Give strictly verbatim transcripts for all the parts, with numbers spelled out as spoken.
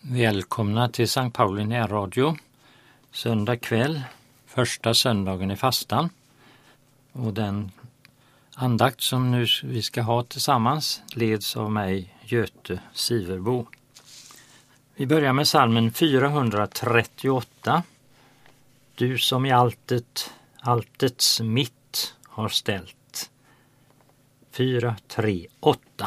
Välkomna till Sankt Pauli närradio. Söndag kväll, första söndagen i fastan. Och den andakt som nu vi ska ha tillsammans leds av mig, Göte Siverbo. Vi börjar med psalmen fyrahundratrettioåtta. Du som i alltet, alltets mitt har ställt. fyra, tre, åtta.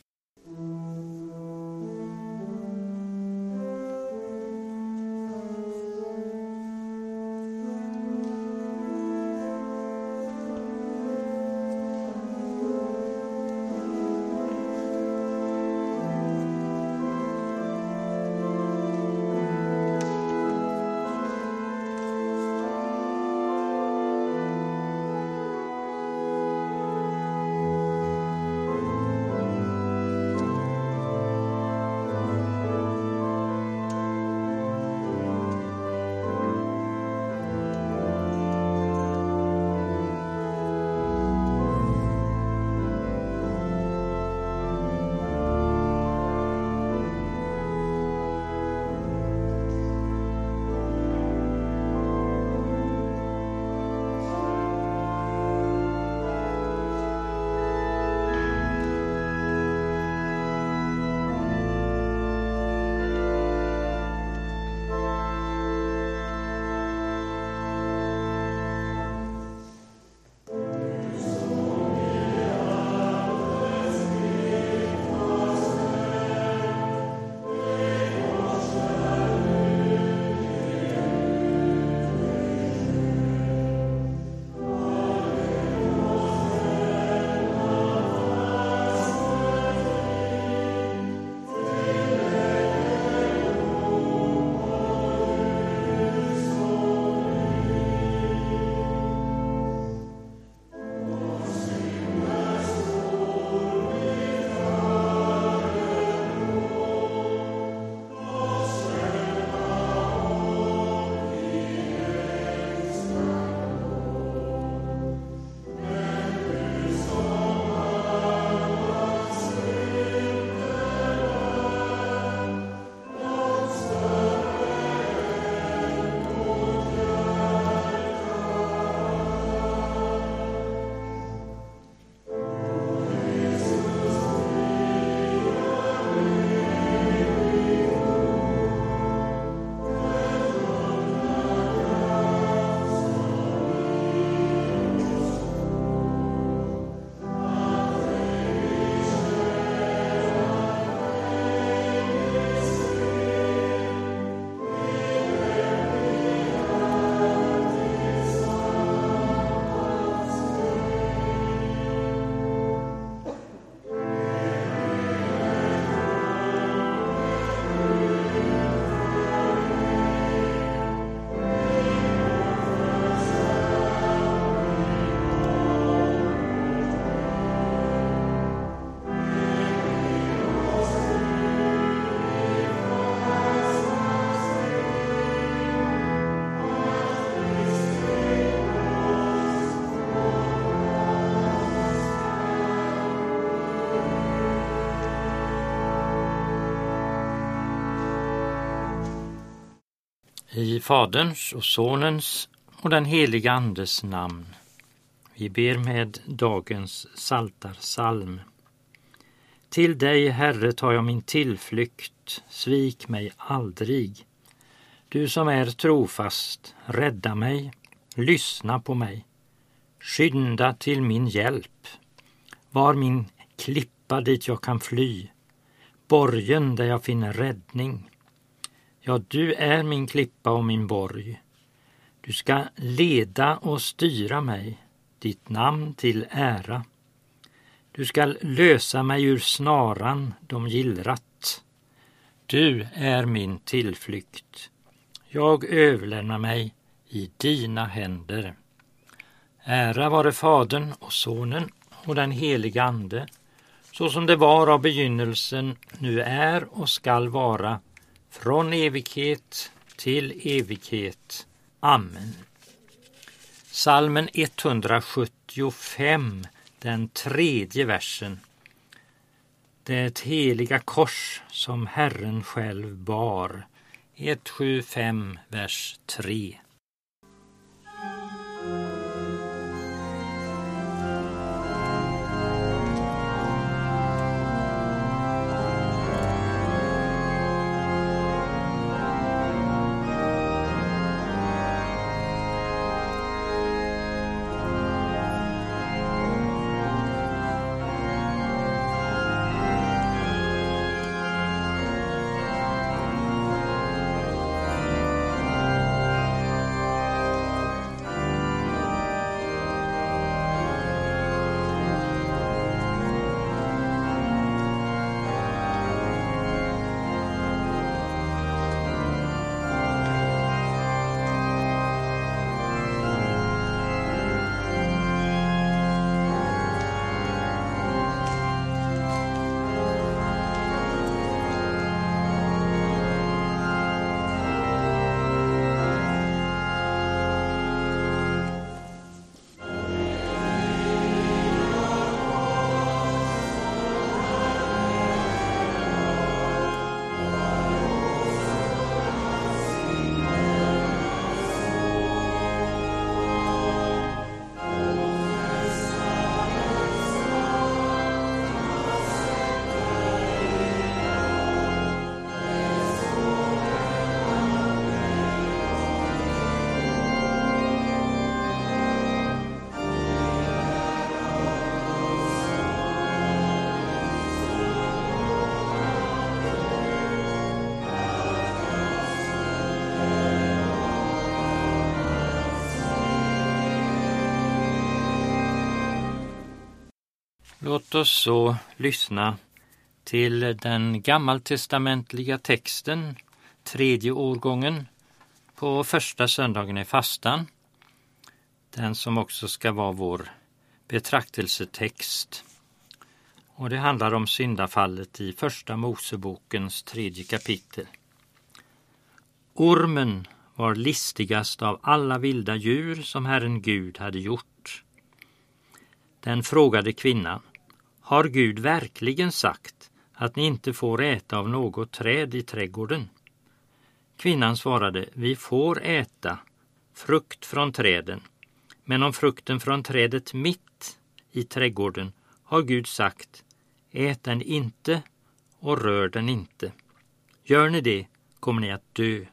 I Faderns och Sonens och den heliga Andes namn. Vi ber med dagens psaltarpsalm. Till dig, Herre, tar jag min tillflykt, svik mig aldrig. Du som är trofast, rädda mig, lyssna på mig. Skynda till min hjälp. Var min klippa dit jag kan fly, borgen där jag finner räddning. Ja, du är min klippa och min borg. Du ska leda och styra mig, ditt namn till ära. Du ska lösa mig ur snaran de gillrat. Du är min tillflykt. Jag överlämnar mig i dina händer. Ära vare Fadern och Sonen och den heliga Ande, så som det var av begynnelsen, nu är och skall vara, från evighet till evighet. Amen. Psalmen etthundrasjuttiofem, den tredje versen. det heliga kors som Herren själv bar. ett sju fem, vers tre. Låt oss så lyssna till den gammaltestamentliga texten, tredje årgången, på första söndagen i fastan. Den som också ska vara vår betraktelsetext. Och det handlar om syndafallet i första Mosebokens tredje kapitel. Ormen var listigast av alla vilda djur som Herren Gud hade gjort. Den frågade kvinnan: har Gud verkligen sagt att ni inte får äta av något träd i trädgården? Kvinnan svarade: vi får äta frukt från träden, men om frukten från trädet mitt i trädgården har Gud sagt: ät den inte och rör den inte. Gör ni det kommer ni att dö.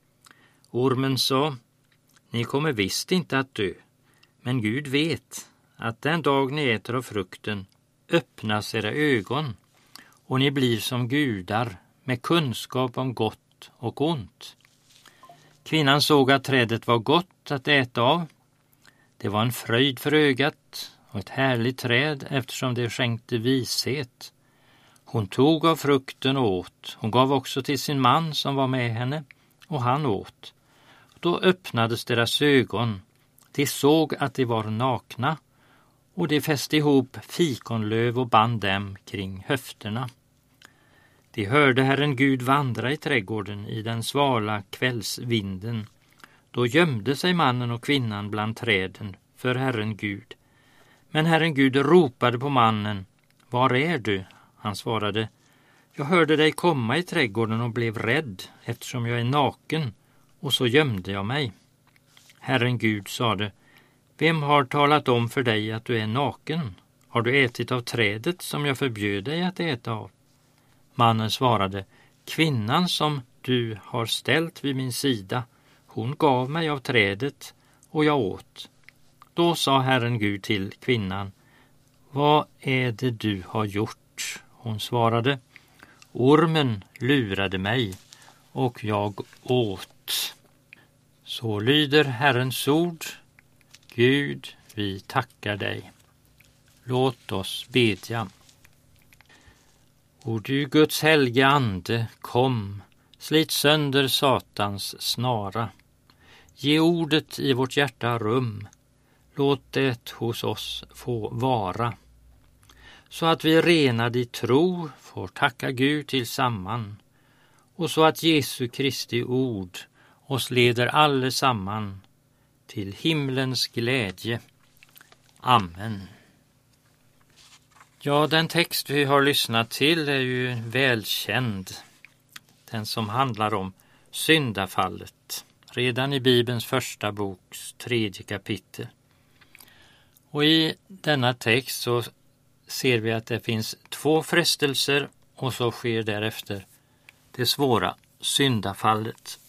Ormen sa: ni kommer visst inte att dö, men Gud vet att den dag ni äter av frukten öppnas era ögon och ni blir som gudar med kunskap om gott och ont. Kvinnan såg att trädet var gott att äta av. Det var en fröjd för ögat och ett härligt träd eftersom det skänkte vishet. Hon tog av frukten och åt. Hon gav också till sin man som var med henne och han åt. Då öppnades deras ögon. De såg att de var nakna och de fäste ihop fikonlöv och band dem kring höfterna. De hörde Herren Gud vandra i trädgården i den svala kvällsvinden. Då gömde sig mannen och kvinnan bland träden för Herren Gud. Men Herren Gud ropade på mannen: var är du? Han svarade: jag hörde dig komma i trädgården och blev rädd eftersom jag är naken, och så gömde jag mig. Herren Gud sade: vem har talat om för dig att du är naken? Har du ätit av trädet som jag förbjöd dig att äta av? Mannen svarade: kvinnan som du har ställt vid min sida, hon gav mig av trädet och jag åt. Då sa Herren Gud till kvinnan: vad är det du har gjort? Hon svarade: ormen lurade mig och jag åt. Så lyder Herrens ord. Gud, vi tackar dig. Låt oss bedja. O du Guds helge ande, kom, slit sönder Satans snara. Ge ordet i vårt hjärta rum, låt det hos oss få vara. Så att vi renade i tro får tacka Gud tillsamman, och så att Jesu Kristi ord oss leder allesamman till himlens glädje. Amen. Ja, den text vi har lyssnat till är ju välkänd. Den som handlar om syndafallet. Redan i Bibelns första boks tredje kapitel. Och i denna text så ser vi att det finns två frestelser och så sker därefter det svåra syndafallet.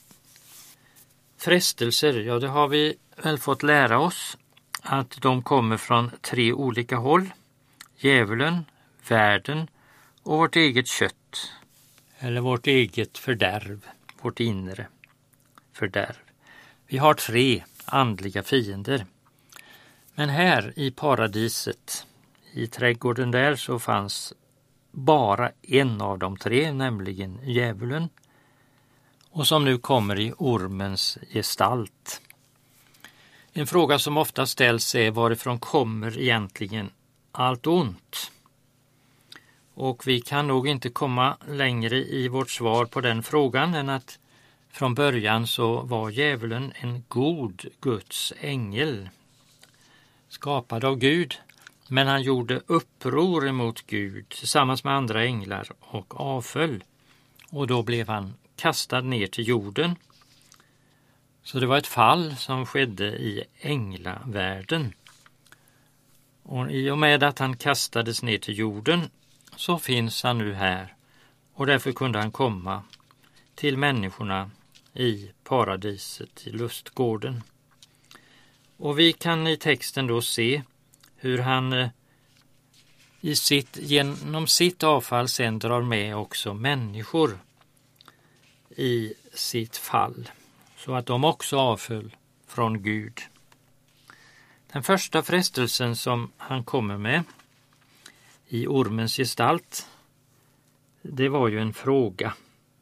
Frestelser, ja det har vi väl fått lära oss att de kommer från tre olika håll. Djävulen, världen och vårt eget kött. Eller vårt eget fördärv, vårt inre fördärv. Vi har tre andliga fiender. Men här i paradiset, i trädgården där, så fanns bara en av de tre, nämligen djävulen. Och som nu kommer i ormens gestalt. En fråga som ofta ställs är varifrån kommer egentligen allt ont? Och vi kan nog inte komma längre i vårt svar på den frågan än att från början så var djävulen en god Guds ängel. Skapad av Gud, men han gjorde uppror emot Gud tillsammans med andra änglar och avföll. Och då blev han kastad ner till jorden. Så det var ett fall som skedde i änglavärlden. Och i och med att han kastades ner till jorden så finns han nu här. Och därför kunde han komma till människorna i paradiset, i lustgården. Och vi kan i texten då se hur han i sitt, genom sitt avfall sen drar med också människor i sitt fall. Så att de också avföll från Gud. Den första frestelsen som han kommer med i ormens gestalt, det var ju en fråga.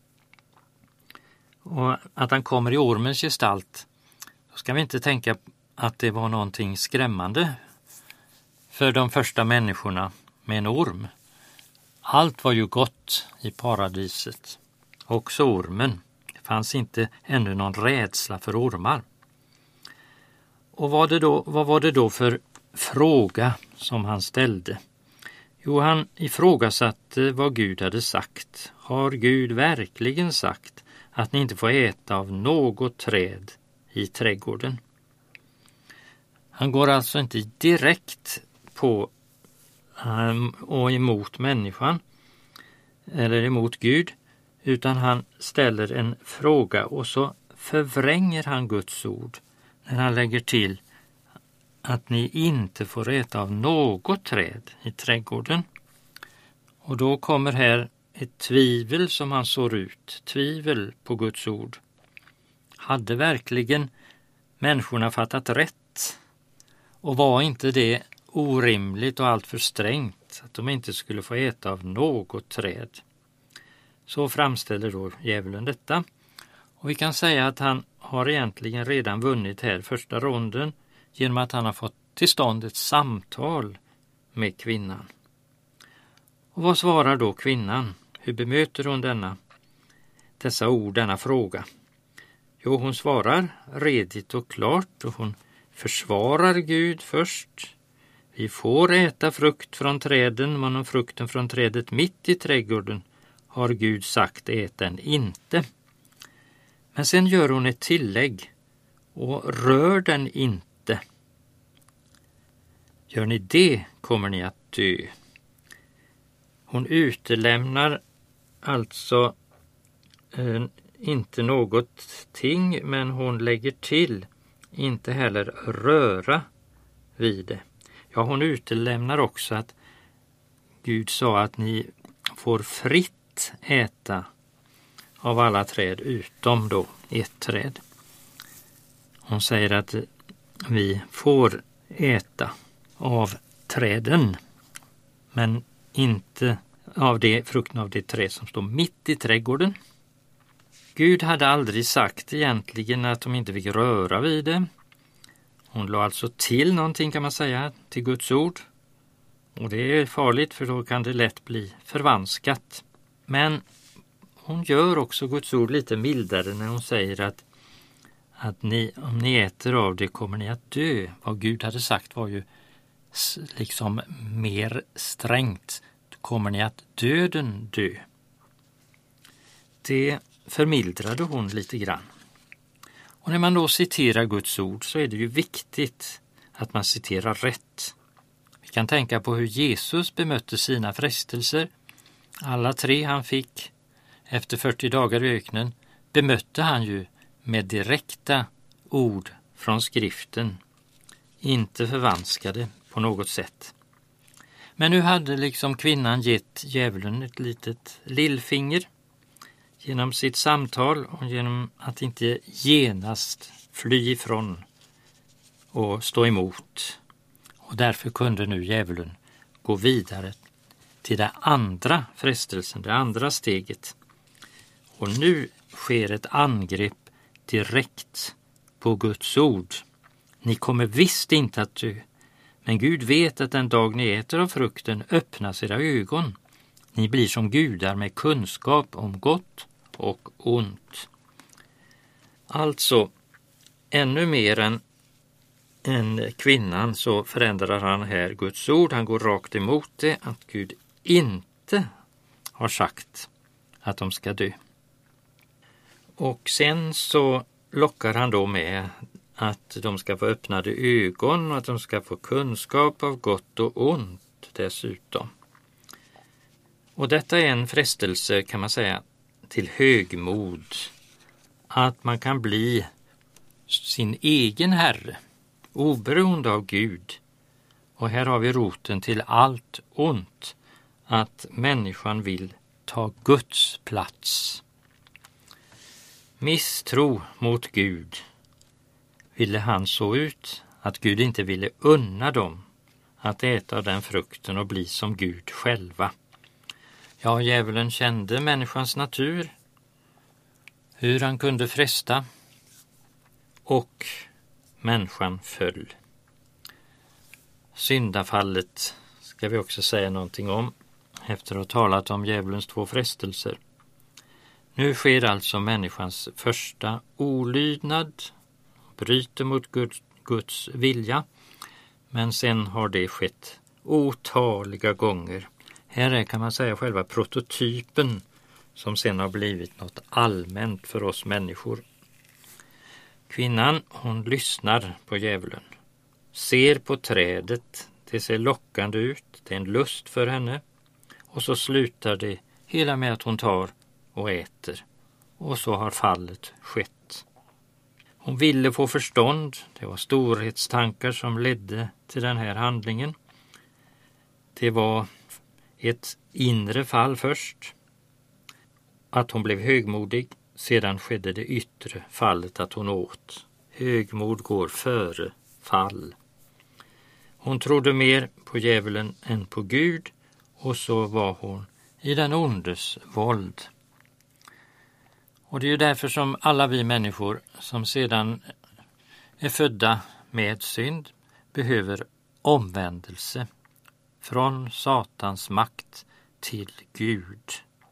Och att han kommer i ormens gestalt, då ska vi inte tänka att det var någonting skrämmande för de första människorna med en orm. Allt var ju gott i paradiset, också ormen. Det fanns inte ännu någon rädsla för ormar. Och vad, det då, vad var det då för fråga som han ställde? Jo, han ifrågasatte vad Gud hade sagt. Har Gud verkligen sagt att ni inte får äta av något träd i trädgården? Han går alltså inte direkt på um, och emot människan eller emot Gud, utan han ställer en fråga och så förvränger han Guds ord när han lägger till att ni inte får äta av något träd i trädgården. Och då kommer här ett tvivel som han sår ut, tvivel på Guds ord. Hade verkligen människorna fattat rätt? Och var inte det orimligt och allt för strängt att de inte skulle få äta av något träd? Så framställer då djävulen detta. Och vi kan säga att han har egentligen redan vunnit här första ronden genom att han har fått till stånd ett samtal med kvinnan. Och vad svarar då kvinnan? Hur bemöter hon denna, dessa ord, denna fråga? Jo, hon svarar redigt och klart och hon försvarar Gud först. Vi får äta frukt från träden, men om frukten från trädet mitt i trädgården har Gud sagt ät den inte. Men sen gör hon ett tillägg och rör den inte. Gör ni det kommer ni att dö. Hon utelämnar alltså eh, inte något ting, men hon lägger till inte heller röra vid det. Ja, hon utelämnar också att Gud sa att ni får fritt äta av alla träd utom då ett träd. Hon säger att vi får äta av träden, men inte av det, frukten av det träd som står mitt i trädgården. Gud hade aldrig sagt egentligen att de inte fick röra vid det. Hon la alltså till någonting, kan man säga, till Guds ord. Och det är farligt, för då kan det lätt bli förvanskat. Men hon gör också Guds ord lite mildare när hon säger att, att ni, om ni äter av det kommer ni att dö. Vad Gud hade sagt var ju liksom mer strängt. Då kommer ni att döden dö. Det förmildrade hon lite grann. Och när man då citerar Guds ord så är det ju viktigt att man citerar rätt. Vi kan tänka på hur Jesus bemötte sina frestelser. Alla tre han fick efter fyrtio dagar i öknen bemötte han ju med direkta ord från skriften. Inte förvanskade på något sätt. Men nu hade liksom kvinnan gett djävulen ett litet lillfinger genom sitt samtal och genom att inte genast fly ifrån och stå emot. Och därför kunde nu djävulen gå vidare till det andra frestelsen, det andra steget. Och nu sker ett angrepp direkt på Guds ord. Ni kommer visst inte att dö, men Gud vet att den dag ni äter av frukten öppnas era ögon. Ni blir som gudar med kunskap om gott och ont. Alltså, ännu mer än, än kvinnan så förändrar han här Guds ord. Han går rakt emot det, att Gud inte har sagt att de ska dö. Och sen så lockar han då med att de ska få öppnade ögon och att de ska få kunskap av gott och ont dessutom. Och detta är en frestelse, kan man säga, till högmod. Att man kan bli sin egen herre, oberoende av Gud. Och här har vi roten till allt ont, att människan vill ta Guds plats. Misstro mot Gud ville han så ut att Gud inte ville unna dem att äta den frukten och bli som Gud själva. Ja, djävulen kände människans natur, hur han kunde fresta, och människan föll. Syndafallet ska vi också säga någonting om efter att ha talat om djävulens två frestelser. Nu sker alltså människans första olydnad, bryter mot Guds, Guds vilja, men sen har det skett otaliga gånger. Här är, kan man säga, själva prototypen som sen har blivit något allmänt för oss människor. Kvinnan, hon lyssnar på djävulen, ser på trädet, det ser lockande ut, det är en lust för henne, och så slutar det hela med att hon tar och äter. Och så har fallet skett. Hon ville få förstånd. Det var storhetstankar som ledde till den här handlingen. Det var ett inre fall först. Att hon blev högmodig. Sedan skedde det yttre fallet att hon åt. Högmod går före fall. Hon trodde mer på djävulen än på Gud. Och så var hon i den ondes våld. Och det är ju därför som alla vi människor som sedan är födda med synd behöver omvändelse från Satans makt till Gud.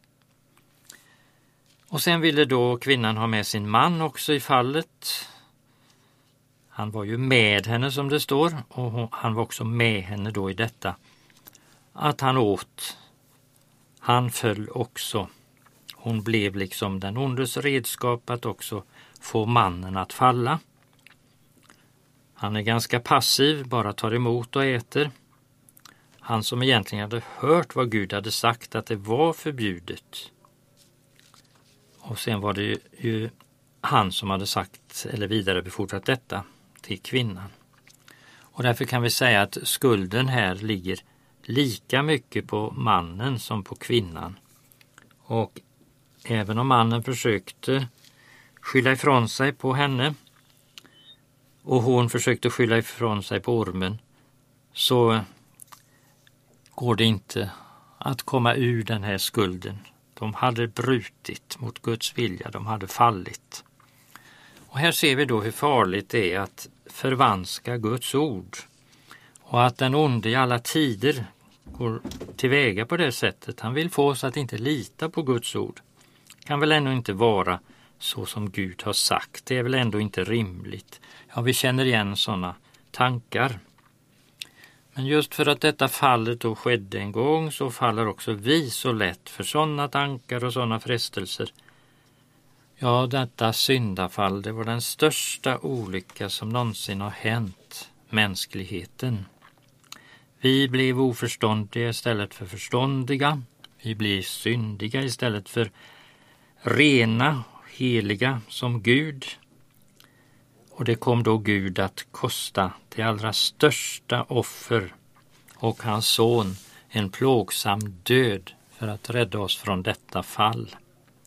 Och sen ville då kvinnan ha med sin man också i fallet. Han var ju med henne som det står, och han var också med henne då i detta att han åt. Han föll också. Hon blev liksom den ondes redskap att också få mannen att falla. Han är ganska passiv, bara tar emot och äter. Han som egentligen hade hört vad Gud hade sagt att det var förbjudet. Och sen var det ju han som hade sagt eller vidarebefordrat detta till kvinnan. Och därför kan vi säga att skulden här ligger lika mycket på mannen som på kvinnan. Och även om mannen försökte skylla ifrån sig på henne och hon försökte skylla ifrån sig på ormen, så går det inte att komma ur den här skulden. De hade brutit mot Guds vilja, de hade fallit. Och här ser vi då hur farligt det är att förvanska Guds ord. Och att den onde i alla tider går tillväga på det sättet. Han vill få oss att inte lita på Guds ord. Kan väl ändå inte vara så som Gud har sagt. Det är väl ändå inte rimligt. Ja, vi känner igen sådana tankar. Men just för att detta fallet då skedde en gång så faller också vi så lätt för sådana tankar och sådana frestelser. Ja, detta syndafall, det var den största olycka som någonsin har hänt mänskligheten. Vi blev oförståndiga istället för förståndiga. Vi blev syndiga istället för rena, heliga som Gud. Och det kom då Gud att kosta det allra största offer och hans son en plågsam död för att rädda oss från detta fall.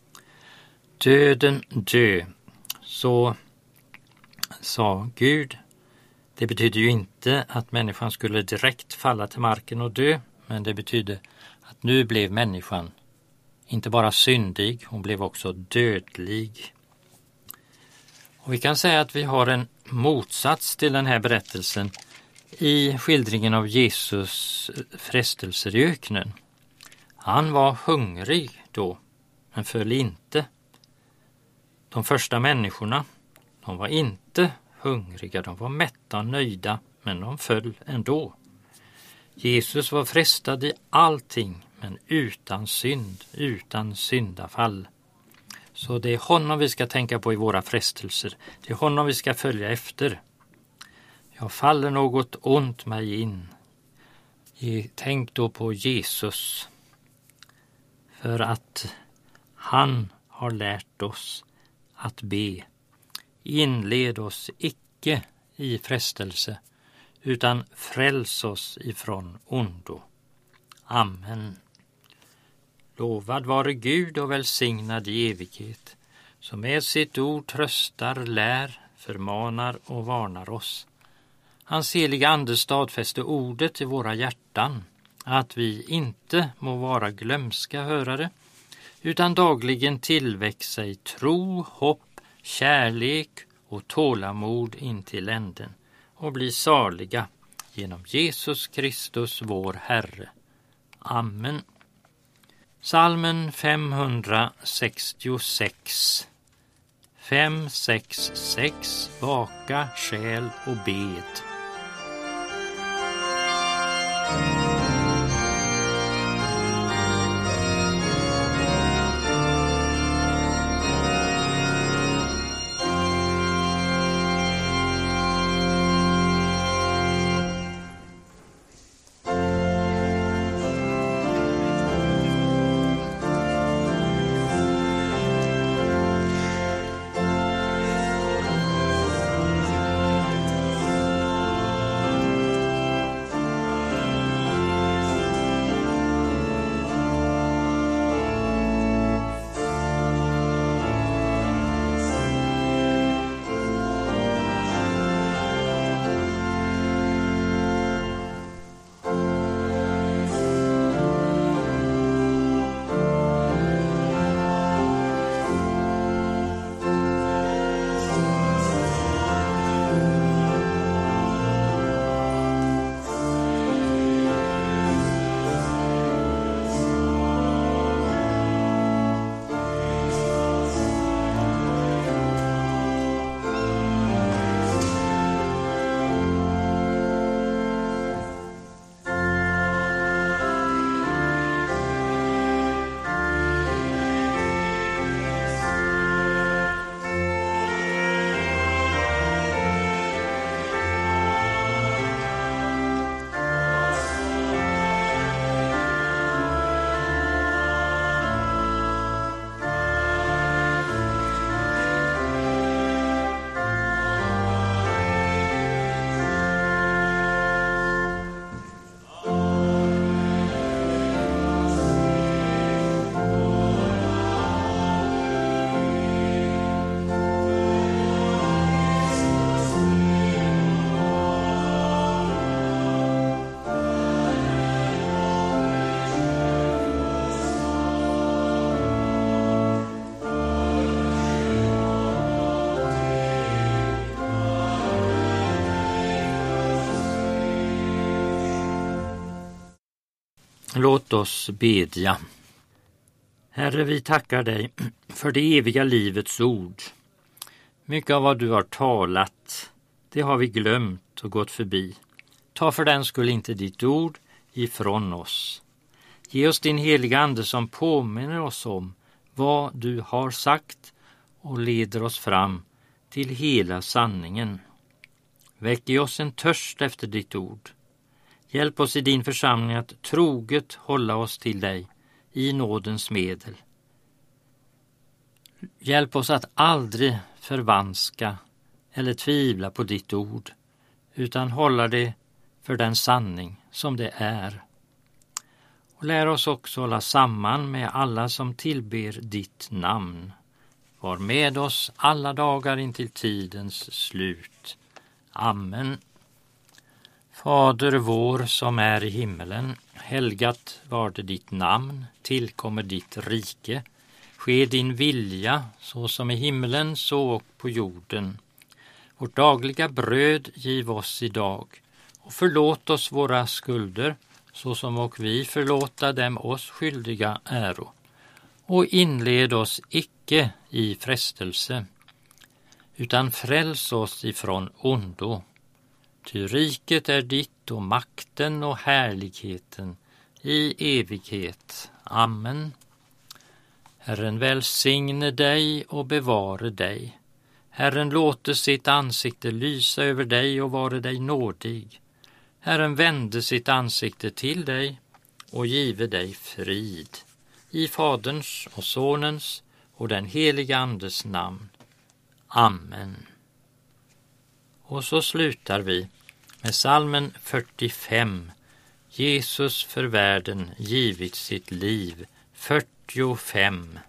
Döden dö, så sa Gud. Det betyder ju inte att människan skulle direkt falla till marken och dö, men det betyder att nu blev människan inte bara syndig, hon blev också dödlig. Och vi kan säga att vi har en motsats till den här berättelsen i skildringen av Jesus frestelser i öknen. Han var hungrig då, men föll inte. De första människorna, de var inte hungriga, de var mätta och nöjda, men de föll ändå. Jesus var frestad i allting, men utan synd, utan syndafall. Så det är honom vi ska tänka på i våra frestelser. Det är honom vi ska följa efter. Jag faller något ont mig in. Tänk då på Jesus. För att han har lärt oss att be. Inled oss icke i frestelse, utan fräls oss ifrån ondo. Amen. Lovad vare Gud och välsignad i evighet, som med sitt ord tröstar, lär, förmanar och varnar oss. Hans heliga ande stadfäste ordet i våra hjärtan, att vi inte må vara glömska hörare, utan dagligen tillväxa i tro, hopp, kärlek och tålamod in till änden och bli saliga genom Jesus Kristus vår Herre. Amen. Psalmen femhundrasextiosex. fem sex sex. Vaka, själ och bed. Låt oss bedja. Herre, vi tackar dig för det eviga livets ord. Mycket av vad du har talat, det har vi glömt och gått förbi. Ta för den skull inte ditt ord ifrån oss. Ge oss din heliga ande som påminner oss om vad du har sagt och leder oss fram till hela sanningen. Väck i oss en törst efter ditt ord. Hjälp oss i din församling att troget hålla oss till dig i nådens medel. Hjälp oss att aldrig förvanska eller tvivla på ditt ord, utan hålla det för den sanning som det är. Och lär oss också hålla samman med alla som tillber ditt namn. Var med oss alla dagar intill tidens slut. Amen. Fader vår som är i himmelen, helgat varde ditt namn, tillkommer ditt rike. Ske din vilja, så som i himmelen, så och på jorden. Vårt dagliga bröd giv oss idag, och förlåt oss våra skulder, så som och vi förlåta dem oss skyldiga äro. Och inled oss icke i frestelse, utan fräls oss ifrån ondo. Ty riket är ditt och makten och härligheten i evighet. Amen. Herren välsigne dig och bevare dig. Herren låter sitt ansikte lysa över dig och vare dig nådig. Herren vände sitt ansikte till dig och give dig frid. I Faderns och Sonens och den heliga Andes namn. Amen. Och så slutar vi med psalmen fyrtiofem. Jesus för världen givit sitt liv. fyrtiofem.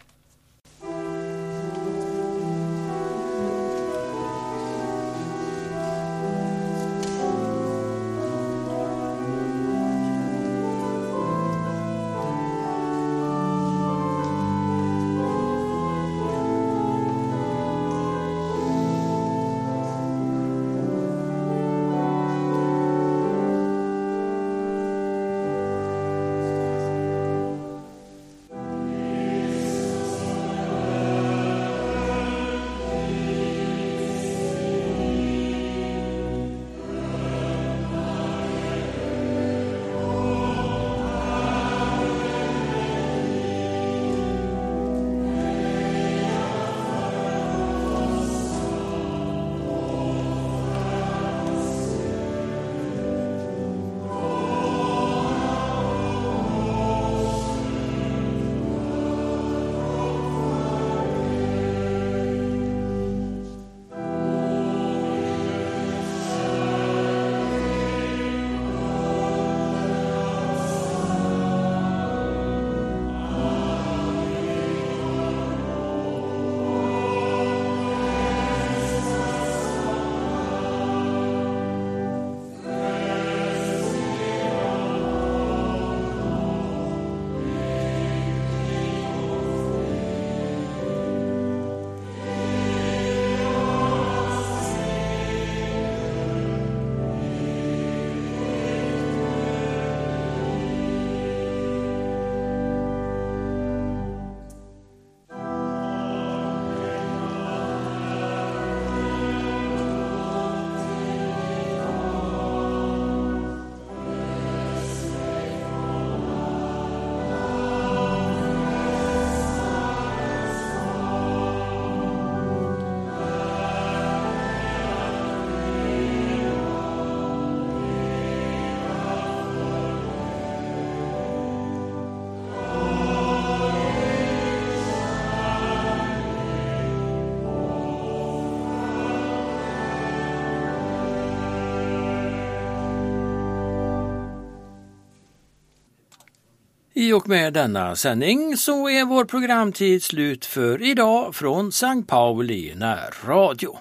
I och med denna sändning så är vår programtid slut för idag från Sankt Pauli närradio.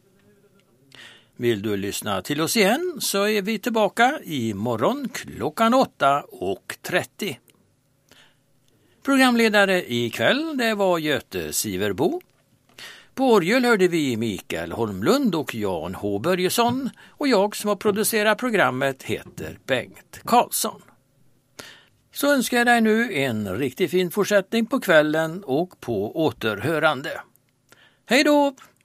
Vill du lyssna till oss igen så är vi tillbaka imorgon klockan åtta och trettio. Programledare ikväll det var Göte Siverbo. På orgel hörde vi Mikael Holmlund och Jan H. Börjesson och jag som har producerat programmet heter Bengt Karlsson. Så önskar jag dig nu en riktigt fin fortsättning på kvällen och på återhörande. Hej då!